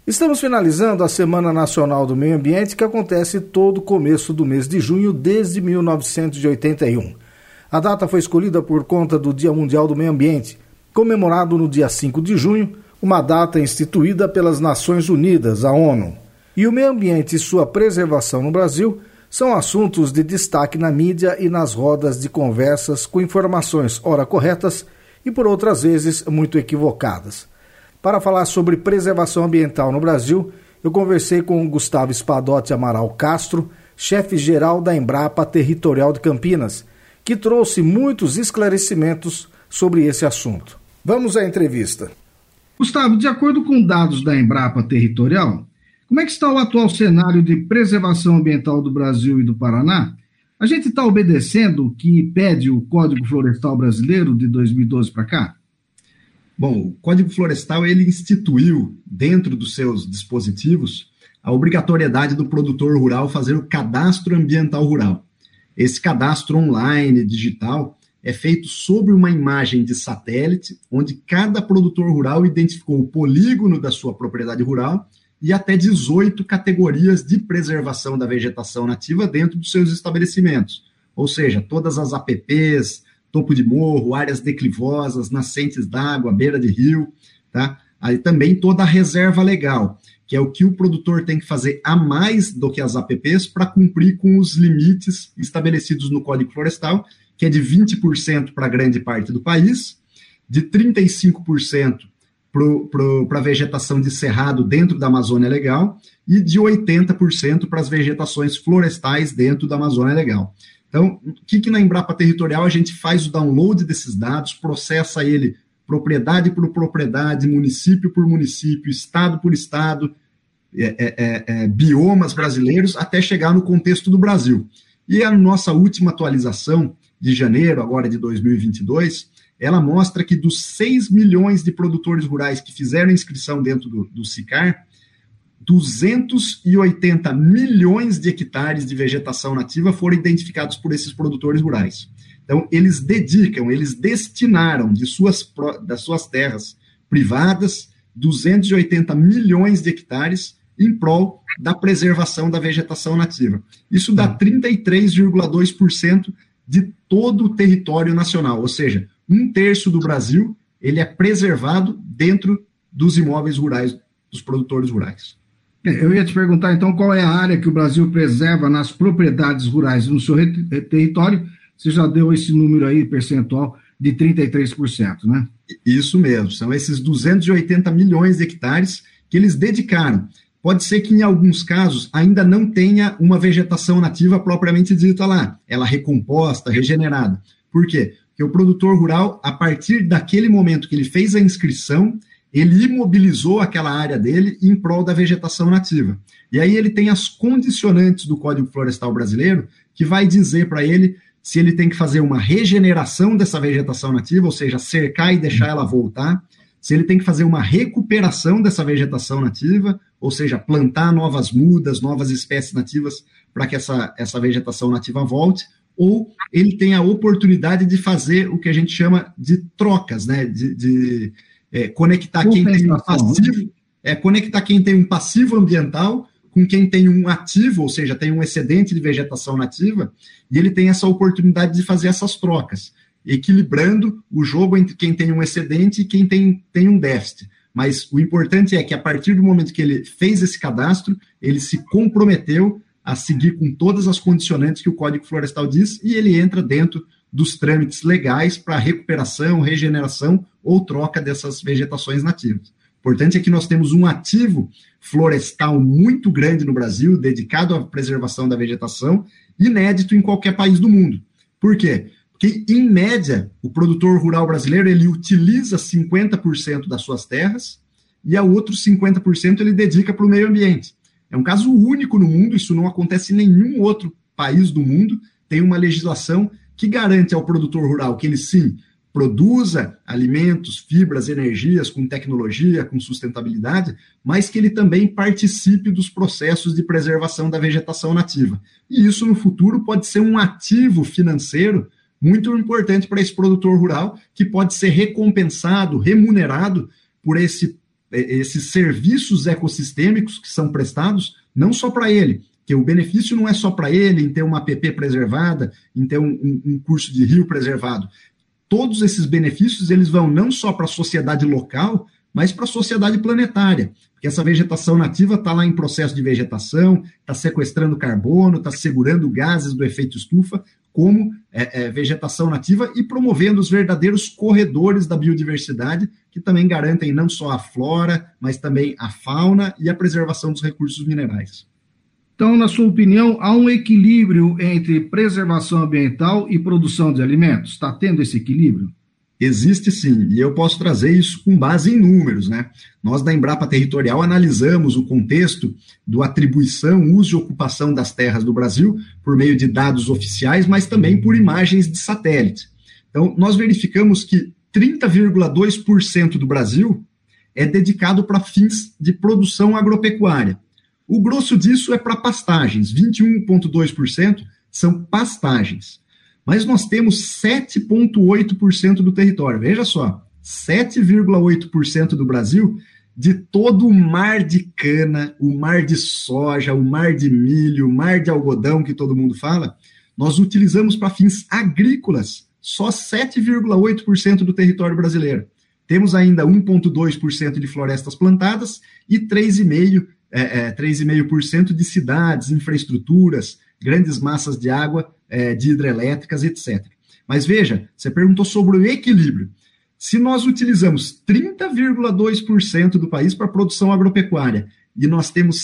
Estamos finalizando a Semana Nacional do Meio Ambiente, que acontece todo começo do mês de junho, desde 1981. A data foi escolhida por conta do Dia Mundial do Meio Ambiente, comemorado no dia 5 de junho, uma data instituída pelas Nações Unidas, a ONU. E o meio ambiente e sua preservação no Brasil são assuntos de destaque na mídia e nas rodas de conversas com informações ora corretas e por outras vezes muito equivocadas. Para falar sobre preservação ambiental no Brasil, eu conversei com Gustavo Espadotti Amaral Castro, chefe-geral da Embrapa Territorial de Campinas, que trouxe muitos esclarecimentos sobre esse assunto. Vamos à entrevista. Gustavo, de acordo com dados da Embrapa Territorial, como é que está o atual cenário de preservação ambiental do Brasil e do Paraná? A gente está obedecendo o que pede o Código Florestal Brasileiro de 2012 para cá? Bom, o Código Florestal ele instituiu, dentro dos seus dispositivos, a obrigatoriedade do produtor rural fazer o cadastro ambiental rural. Esse cadastro online, digital, é feito sobre uma imagem de satélite, onde cada produtor rural identificou o polígono da sua propriedade rural e até 18 categorias de preservação da vegetação nativa dentro dos seus estabelecimentos. Ou seja, todas as APPs, topo de morro, áreas declivosas, nascentes d'água, beira de rio, tá? Aí também toda a reserva legal, que é o que o produtor tem que fazer a mais do que as APPs para cumprir com os limites estabelecidos no Código Florestal, que é de 20% para grande parte do país, de 35% para a vegetação de cerrado dentro da Amazônia Legal e de 80% para as vegetações florestais dentro da Amazônia Legal. Então, o que na Embrapa Territorial a gente faz o download desses dados, processa ele propriedade por propriedade, município por município, estado por estado, biomas brasileiros, até chegar no contexto do Brasil. E a nossa última atualização, de janeiro, agora de 2022, ela mostra que dos 6 milhões de produtores rurais que fizeram inscrição dentro do SICAR, 280 milhões de hectares de vegetação nativa foram identificados por esses produtores rurais. Então, eles destinaram das suas terras privadas 280 milhões de hectares em prol da preservação da vegetação nativa. Isso dá 33,2% de todo o território nacional, ou seja, 1/3 do Brasil ele é preservado dentro dos imóveis rurais, dos produtores rurais. Eu ia te perguntar, então, qual é a área que o Brasil preserva nas propriedades rurais no seu território. Você já deu esse número aí, percentual, de 33%, né? Isso mesmo, são esses 280 milhões de hectares que eles dedicaram. Pode ser que, em alguns casos, ainda não tenha uma vegetação nativa propriamente dita lá, ela recomposta, regenerada. Por quê? Porque o produtor rural, a partir daquele momento que ele fez a inscrição, ele imobilizou aquela área dele em prol da vegetação nativa. E aí ele tem as condicionantes do Código Florestal Brasileiro, que vai dizer para ele se ele tem que fazer uma regeneração dessa vegetação nativa, ou seja, cercar e deixar ela voltar, se ele tem que fazer uma recuperação dessa vegetação nativa, ou seja, plantar novas mudas, novas espécies nativas para que essa vegetação nativa volte, ou ele tem a oportunidade de fazer o que a gente chama de trocas, né? Conectar quem tem um passivo, conectar quem tem um passivo ambiental com quem tem um ativo, ou seja, tem um excedente de vegetação nativa, e ele tem essa oportunidade de fazer essas trocas, equilibrando o jogo entre quem tem um excedente e quem tem um déficit. Mas o importante é que, a partir do momento que ele fez esse cadastro, ele se comprometeu a seguir com todas as condicionantes que o Código Florestal diz, e ele entra dentro dos trâmites legais para recuperação, regeneração ou troca dessas vegetações nativas. O importante é que nós temos um ativo florestal muito grande no Brasil, dedicado à preservação da vegetação, inédito em qualquer país do mundo. Por quê? Porque, em média, o produtor rural brasileiro ele utiliza 50% das suas terras e a outros 50% ele dedica para o meio ambiente. É um caso único no mundo, isso não acontece em nenhum outro país do mundo, tem uma legislação que garante ao produtor rural que ele, sim, produza alimentos, fibras, energias com tecnologia, com sustentabilidade, mas que ele também participe dos processos de preservação da vegetação nativa. E isso, no futuro, pode ser um ativo financeiro muito importante para esse produtor rural, que pode ser recompensado, remunerado por esse esses serviços ecossistêmicos que são prestados, não só para ele, que o benefício não é só para ele em ter uma APP preservada, em ter um curso de rio preservado. Todos esses benefícios eles vão não só para a sociedade local, mas para a sociedade planetária, porque essa vegetação nativa está lá em processo de vegetação, está sequestrando carbono, está segurando gases do efeito estufa, como vegetação nativa e promovendo os verdadeiros corredores da biodiversidade, que também garantem não só a flora, mas também a fauna e a preservação dos recursos minerais. Então, na sua opinião, há um equilíbrio entre preservação ambiental e produção de alimentos? Está tendo esse equilíbrio? Existe sim, e eu posso trazer isso com base em números, né? Nós da Embrapa Territorial analisamos o contexto do atribuição, uso e ocupação das terras do Brasil por meio de dados oficiais, mas também por imagens de satélite. Então, nós verificamos que 30,2% do Brasil é dedicado para fins de produção agropecuária. O grosso disso é para pastagens, 21,2% são pastagens. Mas nós temos 7,8% do território. Veja só, 7,8% do Brasil, de todo o mar de cana, o mar de soja, o mar de milho, o mar de algodão, que todo mundo fala, nós utilizamos para fins agrícolas só 7,8% do território brasileiro. Temos ainda 1,2% de florestas plantadas e 3,5% de cidades, infraestruturas, grandes massas de água, de hidrelétricas, etc. Mas veja, você perguntou sobre o equilíbrio. Se nós utilizamos 30,2% do país para produção agropecuária e nós temos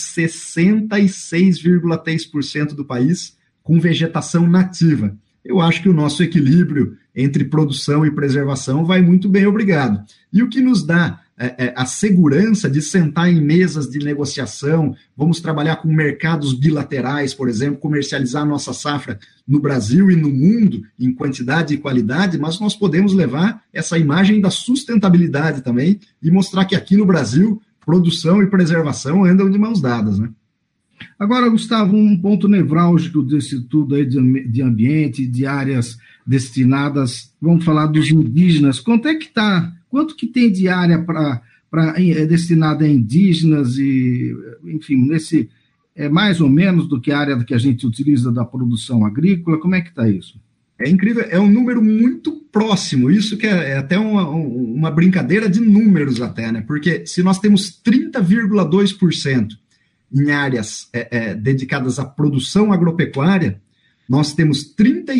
66,3% do país com vegetação nativa, eu acho que o nosso equilíbrio entre produção e preservação vai muito bem, obrigado. E o que nos dá a segurança de sentar em mesas de negociação, vamos trabalhar com mercados bilaterais, por exemplo, comercializar nossa safra no Brasil e no mundo em quantidade e qualidade, mas nós podemos levar essa imagem da sustentabilidade também e mostrar que aqui no Brasil, produção e preservação andam de mãos dadas, né? Agora, Gustavo, um ponto nevrálgico desse tudo aí de ambiente, de áreas destinadas, vamos falar dos indígenas, quanto que tem de área destinada a indígenas e, enfim, é mais ou menos do que a área que a gente utiliza da produção agrícola, como é que está isso? É incrível, é um número muito próximo, isso que é até uma brincadeira de números até, né? Porque se nós temos 30,2% em áreas dedicadas à produção agropecuária, nós temos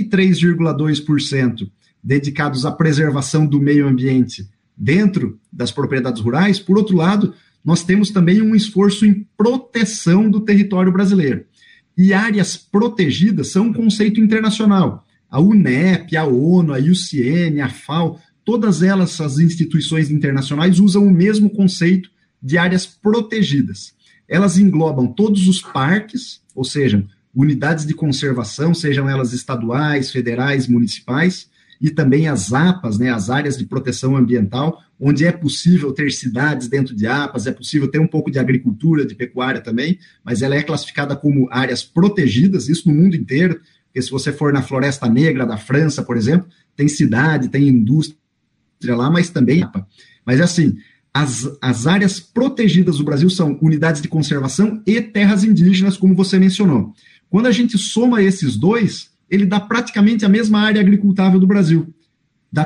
33,2% dedicados à preservação do meio ambiente dentro das propriedades rurais. Por outro lado, nós temos também um esforço em proteção do território brasileiro. E áreas protegidas são um conceito internacional. A UNEP, a ONU, a IUCN, a FAO, todas elas, as instituições internacionais, usam o mesmo conceito de áreas protegidas. Elas englobam todos os parques, ou seja, unidades de conservação, sejam elas estaduais, federais, municipais, e também as APAs, né, as áreas de proteção ambiental, onde é possível ter cidades dentro de APAs, é possível ter um pouco de agricultura, de pecuária também, mas ela é classificada como áreas protegidas, isso no mundo inteiro, porque se você for na Floresta Negra da França, por exemplo, tem cidade, tem indústria lá, mas também APA. Mas assim, as áreas protegidas do Brasil são unidades de conservação e terras indígenas, como você mencionou. Quando a gente soma esses dois, ele dá praticamente a mesma área agricultável do Brasil. Dá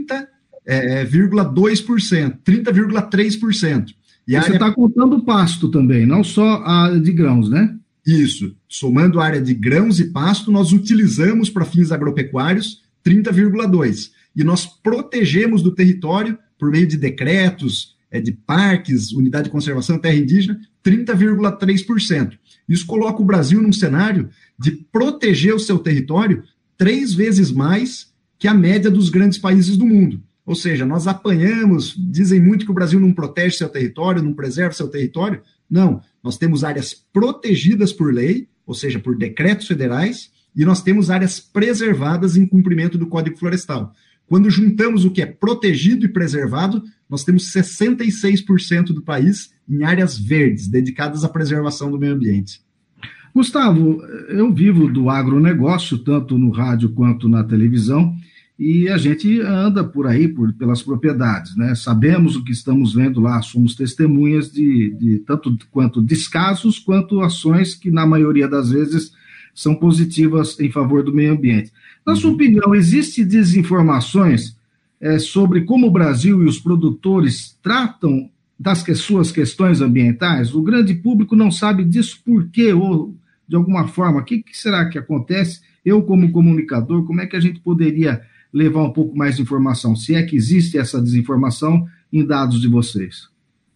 30,2%, 30,3%. E você está contando o pasto também, não só a área de grãos, né? Isso. Somando a área de grãos e pasto, nós utilizamos para fins agropecuários 30,2%. E nós protegemos do território, por meio de decretos, de parques, unidade de conservação, terra indígena, 30,3%. Isso coloca o Brasil num cenário de proteger o seu território 3 vezes mais que a média dos grandes países do mundo. Ou seja, nós apanhamos, dizem muito que o Brasil não protege seu território, não preserva seu território. Não, nós temos áreas protegidas por lei, ou seja, por decretos federais, e nós temos áreas preservadas em cumprimento do Código Florestal. Quando juntamos o que é protegido e preservado, nós temos 66% do país em áreas verdes, dedicadas à preservação do meio ambiente. Gustavo, eu vivo do agronegócio, tanto no rádio quanto na televisão, e a gente anda por aí, pelas propriedades, né? Sabemos o que estamos vendo lá, somos testemunhas de tanto quanto descasos, quanto ações que, na maioria das vezes, são positivas em favor do meio ambiente. Na sua opinião, existem desinformações sobre como o Brasil e os produtores tratam das suas questões ambientais? O grande público não sabe disso por quê, ou de alguma forma, o que será que acontece? Eu, como comunicador, como é que a gente poderia levar um pouco mais de informação, se é que existe essa desinformação em dados de vocês?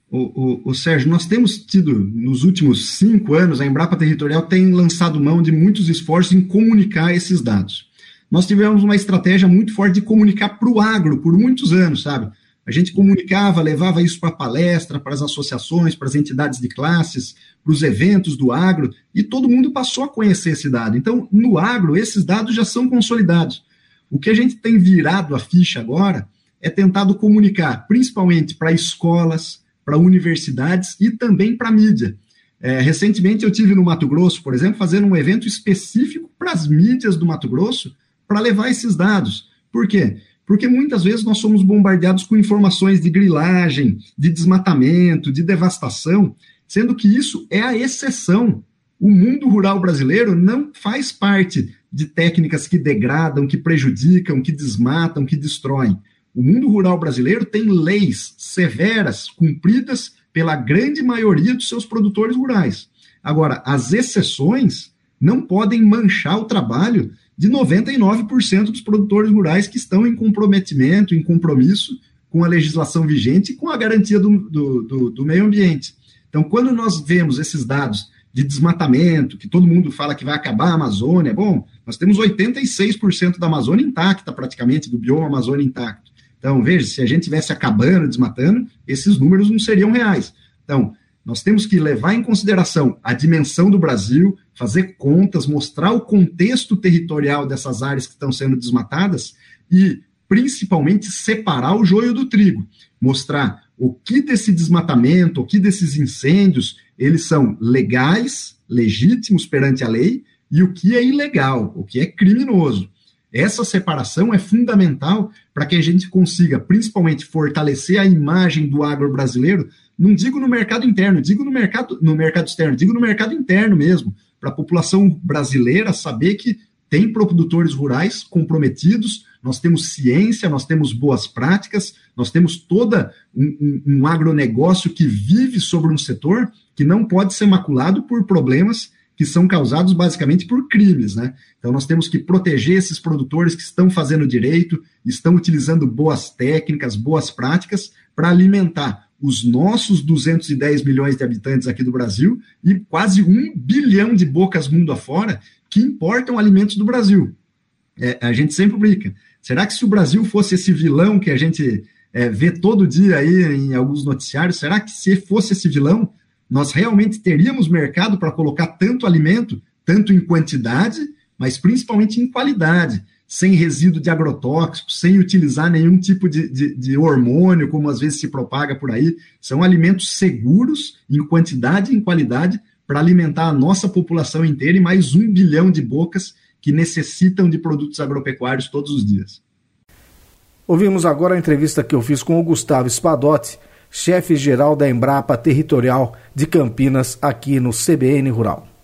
O Sérgio, nós temos tido, nos últimos 5 anos, a Embrapa Territorial tem lançado mão de muitos esforços em comunicar esses dados. Nós tivemos uma estratégia muito forte de comunicar para o agro por muitos anos, sabe? A gente comunicava, levava isso para palestra, para as associações, para as entidades de classes, para os eventos do agro, e todo mundo passou a conhecer esse dado. Então, no agro, esses dados já são consolidados. O que a gente tem virado a ficha agora é tentado comunicar, principalmente para escolas, para universidades e também para a mídia. Recentemente eu tive no Mato Grosso, por exemplo, fazendo um evento específico para as mídias do Mato Grosso para levar esses dados. Por quê? Porque muitas vezes nós somos bombardeados com informações de grilagem, de desmatamento, de devastação, sendo que isso é a exceção. O mundo rural brasileiro não faz parte de técnicas que degradam, que prejudicam, que desmatam, que destroem. O mundo rural brasileiro tem leis severas, cumpridas pela grande maioria dos seus produtores rurais. Agora, as exceções não podem manchar o trabalho de 99% dos produtores rurais que estão em comprometimento, em compromisso com a legislação vigente e com a garantia do meio ambiente. Então, quando nós vemos esses dados de desmatamento, que todo mundo fala que vai acabar a Amazônia, bom, nós temos 86% da Amazônia intacta, praticamente, do bioma Amazônia intacto. Então, veja, se a gente estivesse acabando, desmatando, esses números não seriam reais. Então, nós temos que levar em consideração a dimensão do Brasil, fazer contas, mostrar o contexto territorial dessas áreas que estão sendo desmatadas e, principalmente, separar o joio do trigo, mostrar o que desse desmatamento, o que desses incêndios, eles são legais, legítimos perante a lei, e o que é ilegal, o que é criminoso. Essa separação é fundamental para que a gente consiga, principalmente, fortalecer a imagem do agro brasileiro, não digo no mercado interno, digo no mercado externo, digo no mercado interno mesmo, para a população brasileira saber que tem produtores rurais comprometidos, nós temos ciência, nós temos boas práticas, nós temos todo um agronegócio que vive sobre um setor que não pode ser maculado por problemas que são causados basicamente por crimes, né? Então nós temos que proteger esses produtores que estão fazendo direito, estão utilizando boas técnicas, boas práticas para alimentar os nossos 210 milhões de habitantes aqui do Brasil e quase 1 bilhão de bocas mundo afora que importam alimentos do Brasil. A gente sempre brinca. Será que se o Brasil fosse esse vilão que a gente vê todo dia aí em alguns noticiários, será que se fosse esse vilão, nós realmente teríamos mercado para colocar tanto alimento, tanto em quantidade, mas principalmente em qualidade, sem resíduo de agrotóxicos, sem utilizar nenhum tipo de hormônio, como às vezes se propaga por aí? São alimentos seguros em quantidade e em qualidade para alimentar a nossa população inteira e mais 1 bilhão de bocas que necessitam de produtos agropecuários todos os dias. Ouvimos agora a entrevista que eu fiz com o Gustavo Spadotti, chefe-geral da Embrapa Territorial de Campinas, aqui no CBN Rural.